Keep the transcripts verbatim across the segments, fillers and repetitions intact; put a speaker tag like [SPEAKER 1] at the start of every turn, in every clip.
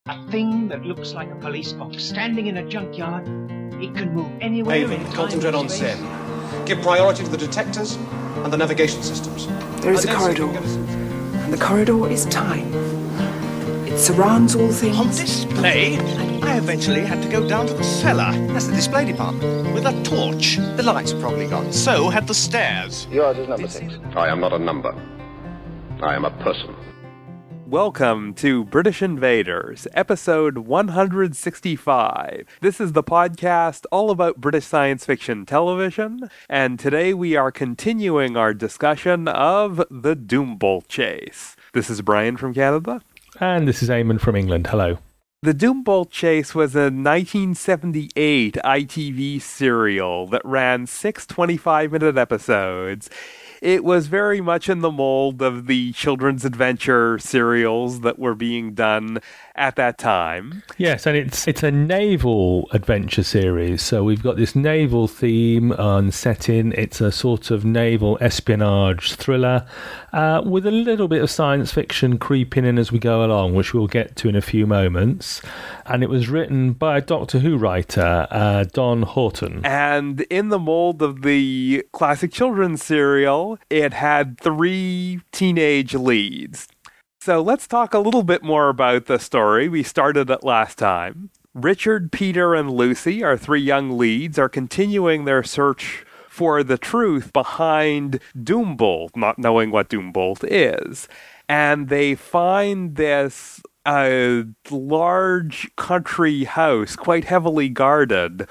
[SPEAKER 1] A thing that looks like a police box standing in a junkyard. It can move anywhere.
[SPEAKER 2] Haven, concentrate on Sen. Give priority to the detectors and the navigation systems.
[SPEAKER 3] There is a corridor, and the corridor is time. It surrounds all things.
[SPEAKER 4] On display, I eventually had to go down to the cellar. That's the display department. With a torch. The lights are probably gone. So had the stairs.
[SPEAKER 5] Yours is number six.
[SPEAKER 6] I am not a number. I am a person.
[SPEAKER 7] Welcome to British Invaders, episode one sixty-five. This is the podcast all about British science fiction television, and today we are continuing our discussion of the Doombolt Chase. This is Brian from Canada.
[SPEAKER 8] And this is Eamon from England. Hello.
[SPEAKER 7] The Doombolt Chase was a nineteen seventy-eight I T V serial that ran six twenty-five minute episodes. It was very much in the mold of the children's adventure serials that were being done at that time.
[SPEAKER 8] Yes, and it's it's a naval adventure series. So we've got this naval theme and setting. It's a sort of naval espionage thriller uh, with a little bit of science fiction creeping in as we go along, which we'll get to in a few moments. And it was written by a Doctor Who writer, uh, Don Horton.
[SPEAKER 7] And in the mold of the classic children's serial, it had three teenage leads. So let's talk a little bit more about the story. We started it last time. Richard, Peter, and Lucy, our three young leads, are continuing their search for the truth behind Doombolt, not knowing what Doombolt is. And they find this a large country house, quite heavily guarded,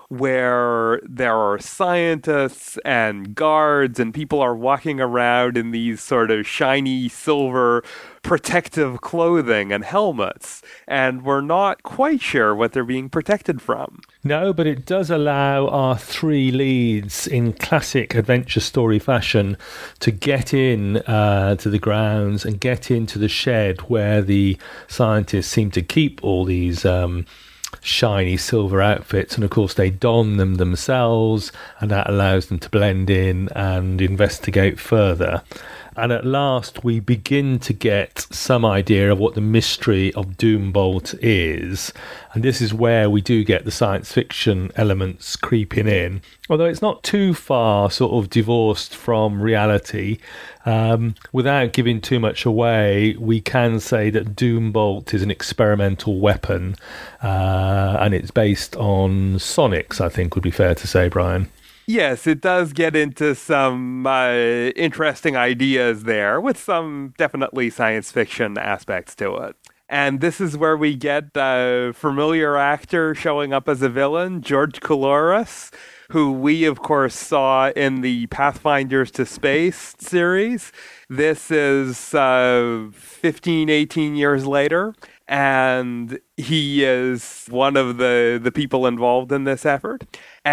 [SPEAKER 7] where there are scientists and guards and people are walking around in these sort of shiny silver protective clothing and helmets, and we're not quite sure what they're being protected from.
[SPEAKER 8] No, but it does allow our three leads in classic adventure story fashion to get in uh, to the grounds and get into the shed where the scientists seem to keep all these um, shiny silver outfits, and of course they don them themselves, and that allows them to blend in and investigate further. And at last we begin to get some idea of what the mystery of Doombolt is, and this is where we do get the science fiction elements creeping in, although it's not too far sort of divorced from reality. Um, without giving too much away, we can say that Doombolt is an experimental weapon, uh, and it's based on sonics, I think would be fair to say, Brian.
[SPEAKER 7] Yes, it does get into some uh, interesting ideas there, with some definitely science fiction aspects to it. And this is where we get a familiar actor showing up as a villain, George Coulouris, who we, of course, saw in the Pathfinders to Space series. This is uh, fifteen, eighteen years later, and he is one of the, the people involved in this effort.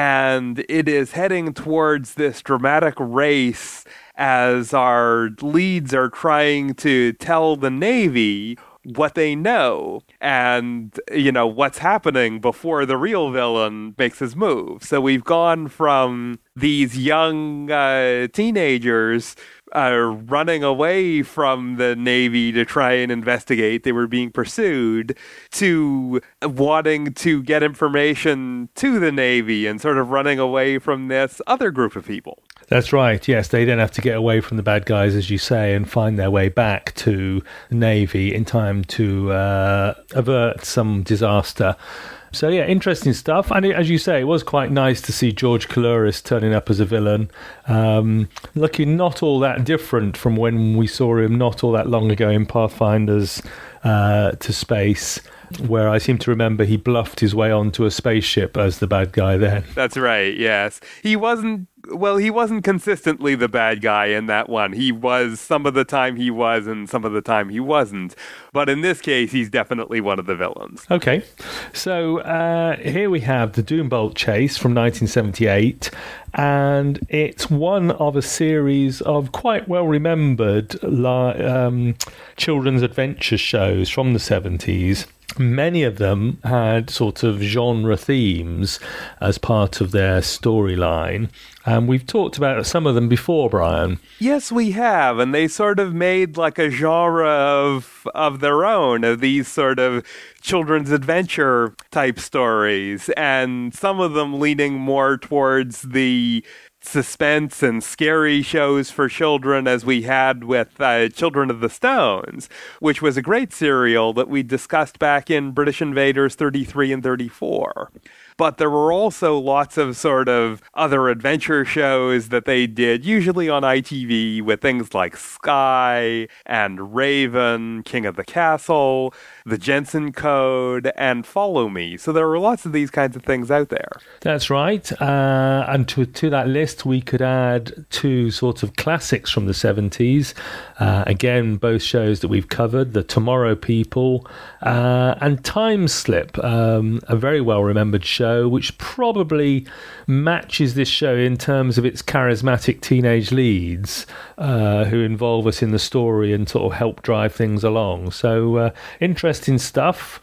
[SPEAKER 7] And it is heading towards this dramatic race as our leads are trying to tell the Navy what they know and, you know, what's happening before the real villain makes his move. So we've gone from these young uh, teenagers Uh, running away from the Navy to try and investigate, they were being pursued, to wanting to get information to the Navy and sort of running away from this other group of people.
[SPEAKER 8] That's right, yes. They then have to get away from the bad guys, as you say, and find their way back to the Navy in time to uh, avert some disaster. So yeah, interesting stuff. And it, as you say, it was quite nice to see George Coulouris turning up as a villain, um, looking not all that different from when we saw him not all that long ago in Pathfinders uh, to Space, where I seem to remember he bluffed his way onto a spaceship as the bad guy then.
[SPEAKER 7] That's right, yes. He wasn't, well, he wasn't consistently the bad guy in that one. He was, some of the time he was, and some of the time he wasn't. But in this case, he's definitely one of the villains.
[SPEAKER 8] Okay, so uh, here we have the Doombolt Chase from nineteen seventy-eight, and it's one of a series of quite well-remembered li- um, children's adventure shows from the seventies. Many of them had sort of genre themes as part of their storyline. And we've talked about some of them before, Brian.
[SPEAKER 7] Yes, we have. And they sort of made like a genre of, of their own, of these sort of children's adventure type stories. And some of them leaning more towards the suspense and scary shows for children, as we had with uh, Children of the Stones, which was a great serial that we discussed back in British Invaders thirty-three and thirty-four. But there were also lots of sort of other adventure shows that they did, usually on I T V, with things like Sky and Raven, King of the Castle, The Jensen Code, and Follow Me. So there were lots of these kinds of things out there.
[SPEAKER 8] That's right. Uh, and to, to that list, we could add two sort of classics from the seventies. Uh, again, both shows that we've covered, The Tomorrow People uh, and Time Slip, um, a very well-remembered show, which probably matches this show in terms of its charismatic teenage leads uh, who involve us in the story and sort of help drive things along. So uh, interesting stuff.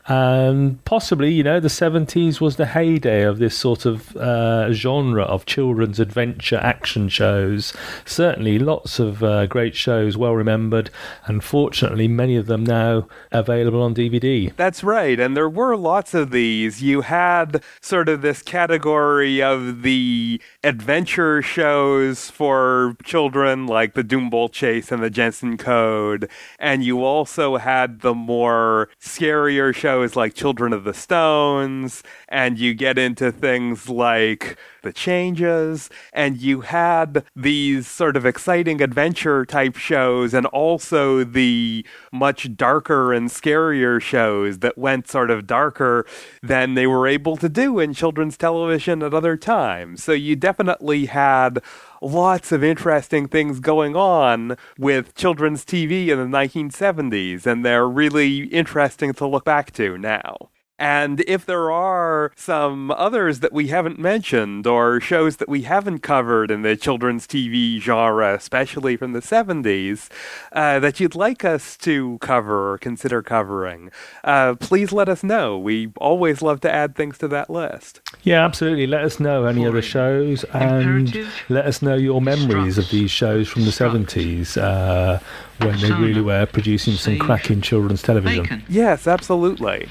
[SPEAKER 8] And possibly, you know, the seventies was the heyday of this sort of uh, genre of children's adventure action shows. Certainly lots of uh, great shows, well remembered, and fortunately many of them now available on D V D.
[SPEAKER 7] That's right, and there were lots of these. You had sort of this category of the adventure shows for children, like the Doombolt Chase and the Jensen Code, and you also had the more scarier shows like Children of the Stones, and you get into things like The Changes, and you had these sort of exciting adventure type shows and also the much darker and scarier shows that went sort of darker than they were able to do in children's television at other times. So you definitely had lots of interesting things going on with children's T V in the nineteen seventies, and they're really interesting to look back to now. And if there are some others that we haven't mentioned or shows that we haven't covered in the children's T V genre, especially from the seventies, uh, that you'd like us to cover or consider covering, uh, please let us know. We always love to add things to that list.
[SPEAKER 8] Yeah, absolutely. Let us know any other shows and let us know your memories of these shows from the seventies uh, when they really were producing some cracking children's television.
[SPEAKER 1] Bacon.
[SPEAKER 7] Yes, absolutely.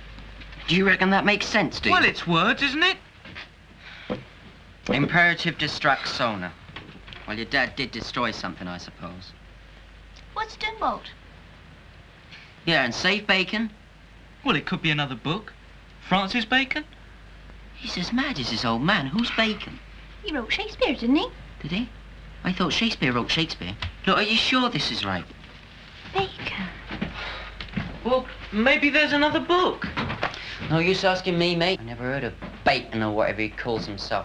[SPEAKER 5] Do you reckon that makes sense, do you?
[SPEAKER 1] Well, it's words, isn't it?
[SPEAKER 5] Imperative destruct Sona. Well, your dad did destroy something, I suppose.
[SPEAKER 9] What's Doombolt?
[SPEAKER 5] Yeah, and save Bacon?
[SPEAKER 1] Well, it could be another book. Francis Bacon?
[SPEAKER 5] He's as mad as his old man. Who's Bacon?
[SPEAKER 9] He wrote Shakespeare, didn't he?
[SPEAKER 5] Did he? I thought Shakespeare wrote Shakespeare. Look, are you sure this is right?
[SPEAKER 9] Bacon.
[SPEAKER 1] Well, maybe there's another book.
[SPEAKER 5] No use asking me, mate. I never heard of Bacon or whatever he calls himself.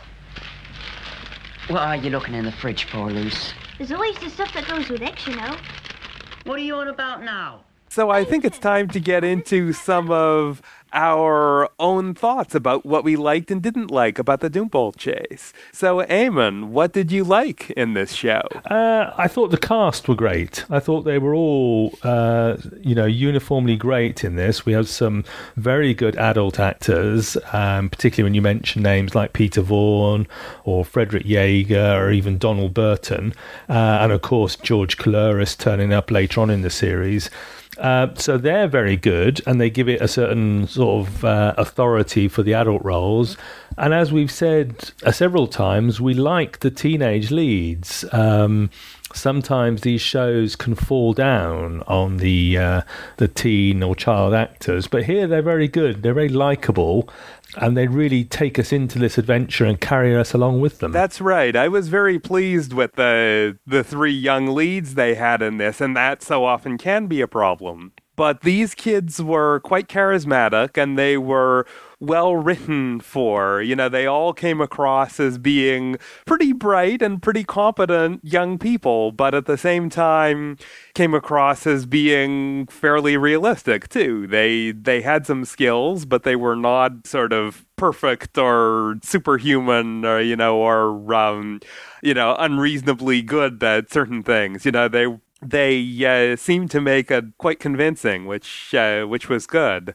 [SPEAKER 5] What are you looking in the fridge for, Luce?
[SPEAKER 9] There's always the stuff that goes with X, you know.
[SPEAKER 5] What are you on about now?
[SPEAKER 7] So I think it's time to get into some of our own thoughts about what we liked and didn't like about the Doombolt Chase. So, Eamon, what did you like in this show?
[SPEAKER 8] Uh, I thought the cast were great. I thought they were all, uh, you know, uniformly great in this. We had some very good adult actors, um, particularly when you mention names like Peter Vaughan or Frederick Yeager or even Donald Burton. Uh, and, of course, George Coulouris turning up later on in the series. Uh, so they're very good, and they give it a certain sort of uh, authority for the adult roles. And as we've said uh, several times, we like the teenage leads. Um, sometimes these shows can fall down on the uh, the teen or child actors, but here they're very good. They're very likeable. And they really take us into this adventure and carry us along with them.
[SPEAKER 7] That's right. I was very pleased with the the three young leads they had in this, and that so often can be a problem. But these kids were quite charismatic, and they were well written for. You know, they all came across as being pretty bright and pretty competent young people, but at the same time came across as being fairly realistic too. They they had some skills, but they were not sort of perfect or superhuman, or you know, or um, you know, unreasonably good at certain things. You know, they they uh, seemed to make a quite convincing, which uh, which was good.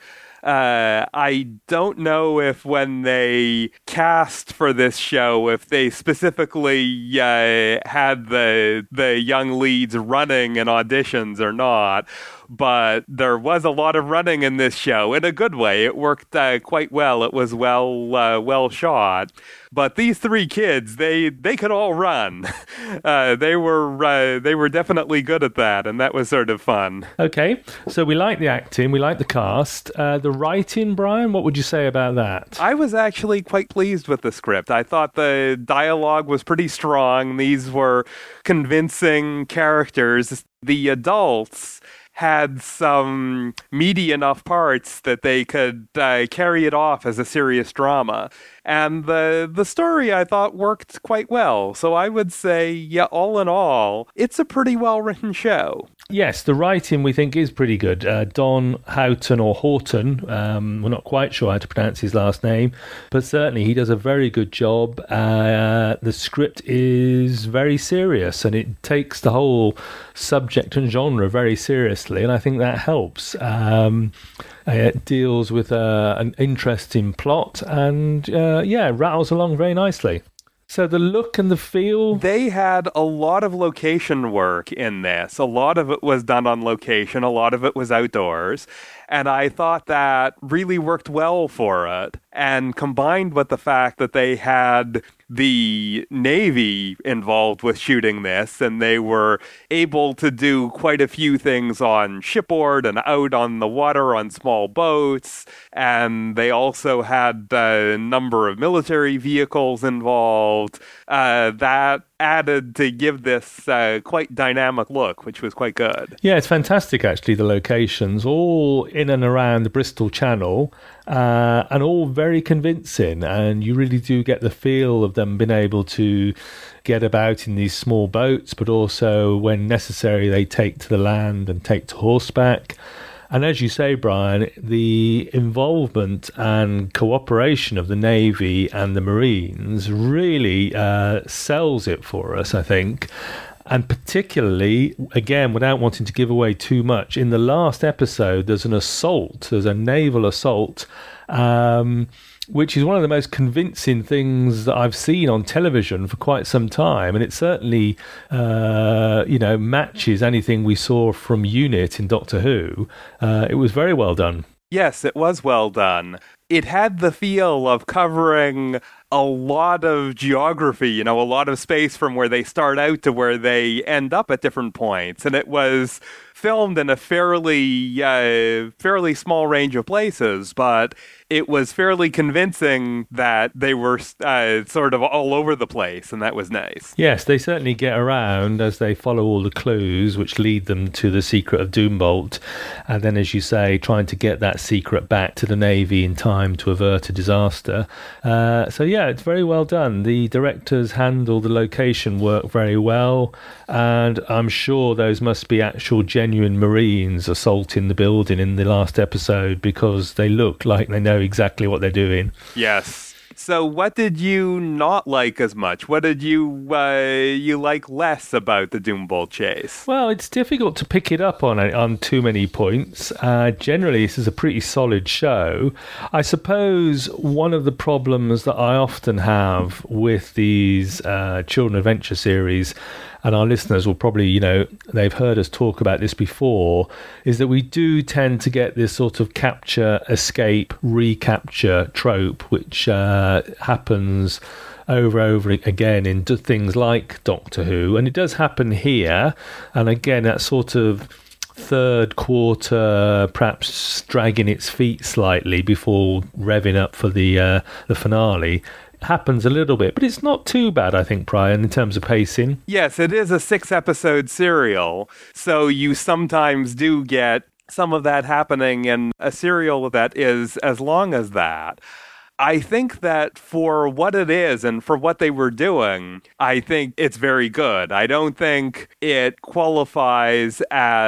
[SPEAKER 7] Uh, I don't know if when they cast for this show, if they specifically uh, had the the young leads running in auditions or not, but there was a lot of running in this show in a good way. It worked uh, quite well. It was well uh, well shot. But these three kids, they they could all run. Uh, they were uh, they were definitely good at that, and that was sort of fun.
[SPEAKER 8] Okay, so we like the acting, we like the cast. Uh, the writing, Brian, what would you say about that?
[SPEAKER 7] I was actually quite pleased with the script. I thought the dialogue was pretty strong. These were convincing characters. The adults had some meaty enough parts that they could uh, carry it off as a serious drama. And the the story, I thought, worked quite well. So I would say, yeah, all in all, it's a pretty well-written show.
[SPEAKER 8] Yes, the writing we think is pretty good. Uh, Don Houghton or Horton, um, we're not quite sure how to pronounce his last name, but certainly he does a very good job. Uh, the script is very serious and it takes the whole subject and genre very seriously, and I think that helps. Um, it deals with uh, an interesting plot and, uh, yeah, rattles along very nicely. So the look and the feel...
[SPEAKER 7] They had a lot of location work in this. A lot of it was done on location. A lot of it was outdoors. And I thought that really worked well for it. And combined with the fact that they had the Navy involved with shooting this, and they were able to do quite a few things on shipboard and out on the water on small boats, and they also had a number of military vehicles involved, uh, that added to give this uh, quite dynamic look, which was quite good.
[SPEAKER 8] Yeah, it's fantastic, actually, the locations, all in and around the Bristol Channel, uh, and all very convincing, and you really do get the feel of them being able to get about in these small boats, but also, when necessary, they take to the land and take to horseback. And as you say, Brian, the involvement and cooperation of the Navy and the Marines really uh, sells it for us, I think. And particularly, again, without wanting to give away too much, in the last episode, there's an assault, there's a naval assault, um, which is one of the most convincing things that I've seen on television for quite some time. And it certainly, uh, you know, matches anything we saw from UNIT in Doctor Who. Uh, it was very well done.
[SPEAKER 7] Yes, it was well done. It had the feel of covering a lot of geography, you know, a lot of space from where they start out to where they end up at different points. And it was filmed in a fairly, uh, fairly small range of places, but it was fairly convincing that they were uh, sort of all over the place, and that was nice.
[SPEAKER 8] Yes, they certainly get around as they follow all the clues which lead them to the secret of Doombolt, and then, as you say, trying to get that secret back to the Navy in time to avert a disaster. Uh, so yeah, it's very well done. The directors handle the location work very well, and I'm sure those must be actual genuine Marines assaulting the building in the last episode, because they look like they know exactly what they're doing.
[SPEAKER 7] Yes. So what did you not like as much? What did you uh, you like less about the Doombolt chase?
[SPEAKER 8] Well, it's difficult to pick it up on on too many points. Uh, generally, this is a pretty solid show. I suppose one of the problems that I often have with these uh, children adventure series, and our listeners will probably, you know, they've heard us talk about this before, is that we do tend to get this sort of capture, escape, recapture trope, which uh, happens over and over again in things like Doctor Who. And it does happen here. And again, that sort of third quarter, perhaps dragging its feet slightly before revving up for the uh, the finale, happens a little bit, but it's not too bad, I think, Brian, in terms of pacing.
[SPEAKER 7] Yes, it is a six-episode serial, so you sometimes do get some of that happening in a serial that is as long as that. I think that for what it is and for what they were doing, I think it's very good. I don't think it qualifies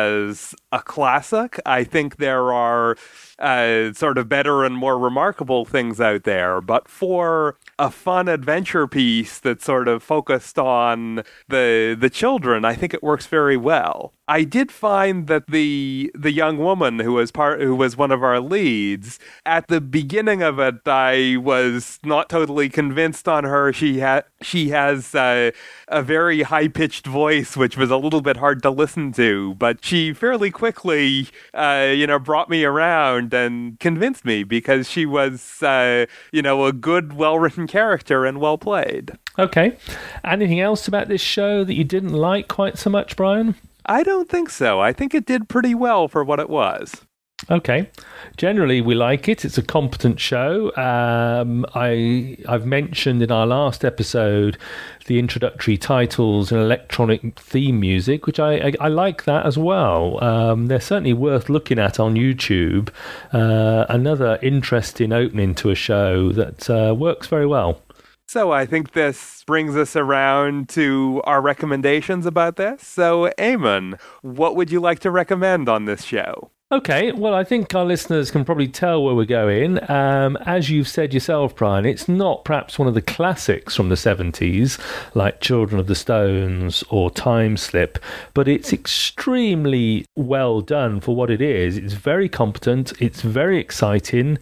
[SPEAKER 7] as a classic. I think there are uh, sort of better and more remarkable things out there. But for a fun adventure piece that's sort of focused on the the children, I think it works very well. I did find that the the young woman who was part who was one of our leads, at the beginning of it, I was not totally convinced on her. She had she has uh, a very high pitched voice, which was a little bit hard to listen to. But she fairly quickly, uh, you know, brought me around and convinced me because she was, uh, you know, a good, well written character and well played.
[SPEAKER 8] Okay. Anything else about this show that you didn't like quite so much, Brian?
[SPEAKER 7] I don't think so. I think it did pretty well for what it was.
[SPEAKER 8] Okay. Generally, we like it. It's a competent show. Um, I, I've mentioned in our last episode the introductory titles and electronic theme music, which I, I, I like that as well. Um, they're certainly worth looking at on YouTube. Uh, another interesting opening to a show that uh, works very well.
[SPEAKER 7] So I think this brings us around to our recommendations about this. So, Eamon, what would you like to recommend on this show?
[SPEAKER 8] Okay, well, I think our listeners can probably tell where we're going. Um, as you've said yourself, Brian, it's not perhaps one of the classics from the seventies, like Children of the Stones or Time Slip, but it's extremely well done for what it is. It's very competent, it's very exciting.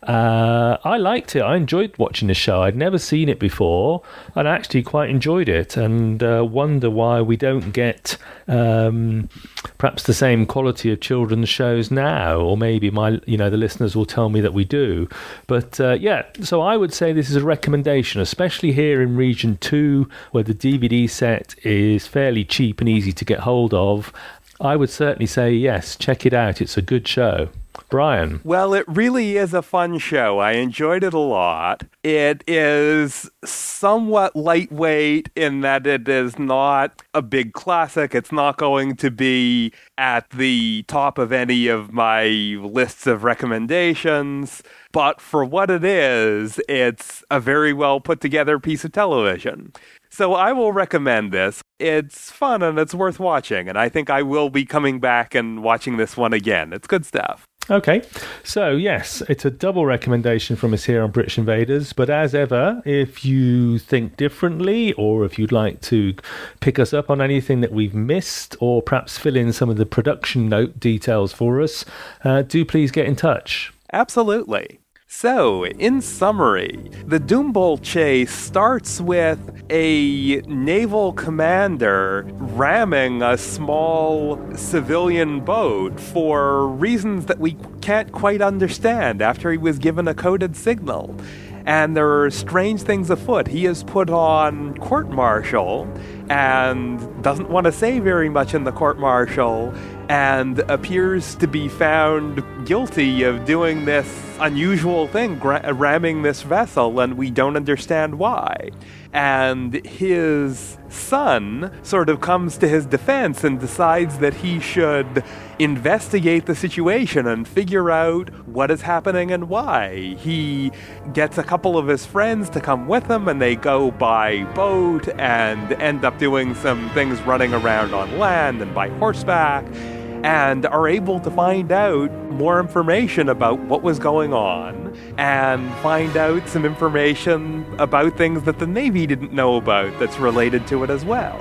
[SPEAKER 8] Uh, I liked it. I enjoyed watching the show. I'd never seen it before, and I actually quite enjoyed it, and uh, wonder why we don't get um, perhaps the same quality of children's shows now, or maybe my, you know, the listeners will tell me that we do. But uh, yeah, so I would say this is a recommendation, especially here in Region two, where the D V D set is fairly cheap and easy to get hold of. I would certainly say yes, check it out. It's a good show. Brian?
[SPEAKER 7] Well, it really is a fun show. I enjoyed it a lot. It is somewhat lightweight in that it is not a big classic. It's not going to be at the top of any of my lists of recommendations. But for what it is, it's a very well put together piece of television. So I will recommend this. It's fun and it's worth watching. And I think I will be coming back and watching this one again. It's good stuff.
[SPEAKER 8] Okay, so yes, it's a double recommendation from us here on British Invaders, but as ever, if you think differently, or if you'd like to pick us up on anything that we've missed, or perhaps fill in some of the production note details for us, uh, do please get in touch.
[SPEAKER 7] Absolutely. So, in summary, the Doombol chase starts with a naval commander ramming a small civilian boat for reasons that we can't quite understand after he was given a coded signal. And there are strange things afoot. He is put on court-martial and doesn't want to say very much in the court-martial and appears to be found guilty of doing this unusual thing, gra- ramming this vessel, and we don't understand why. And his son sort of comes to his defense and decides that he should investigate the situation and figure out what is happening and why. He gets a couple of his friends to come with him, and they go by boat and end up doing some things running around on land and by horseback, and are able to find out more information about what was going on and find out some information about things that the Navy didn't know about that's related to it as well.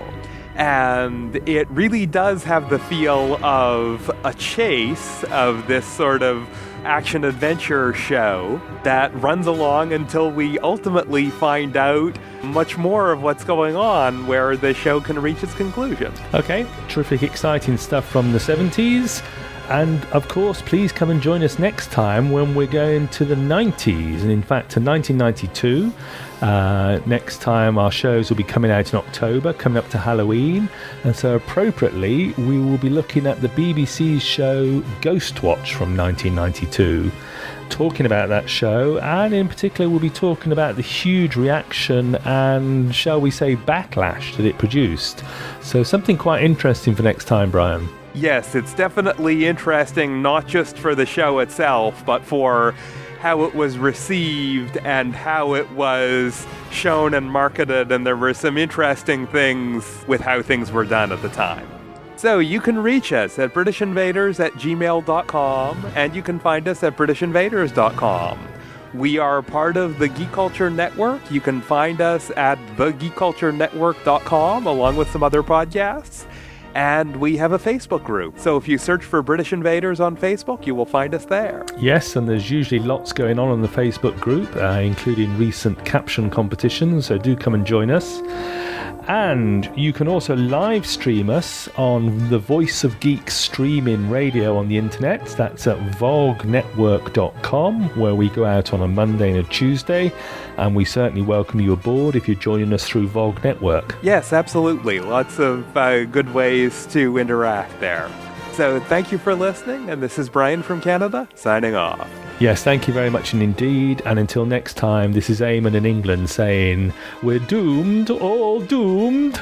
[SPEAKER 7] And it really does have the feel of a chase, of this sort of action-adventure show that runs along until we ultimately find out much more of what's going on, where the show can reach its conclusion.
[SPEAKER 8] Okay, terrific, exciting stuff from the seventies. And of course, please come and join us next time when we're going to the nineties, and in fact to nineteen ninety-two. Uh, next time our shows will be coming out in October, coming up to Halloween, and so appropriately we will be looking at the B B C's show Ghostwatch from nineteen ninety-two, talking about that show, and in particular we'll be talking about the huge reaction and, shall we say, backlash that it produced. So something quite interesting for next time, Brian.
[SPEAKER 7] Yes, it's definitely interesting, not just for the show itself, but for how it was received and how it was shown and marketed, and there were some interesting things with how things were done at the time. So you can reach us at british invaders at gmail dot com, and you can find us at british invaders dot com. We are part of the Geek Culture Network. You can find us at the geek culture network dot com, along with some other podcasts. And we have a Facebook group. So if you search for British Invaders on Facebook, you will find us there.
[SPEAKER 8] Yes, and there's usually lots going on in the Facebook group, uh, including recent caption competitions, so do come and join us. And you can also live stream us on the Voice of Geeks streaming radio on the internet. That's at vogue network dot com, where we go out on a Monday and a Tuesday. And we certainly welcome you aboard if you're joining us through Vogue Network.
[SPEAKER 7] Yes, absolutely. Lots of uh, good ways to interact there. So thank you for listening, and this is Brian from Canada, signing off.
[SPEAKER 8] Yes, thank you very much indeed. And until next time, this is Eamon in England saying, we're doomed, all doomed.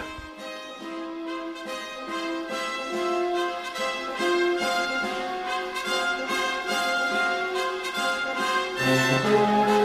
[SPEAKER 8] Thank you.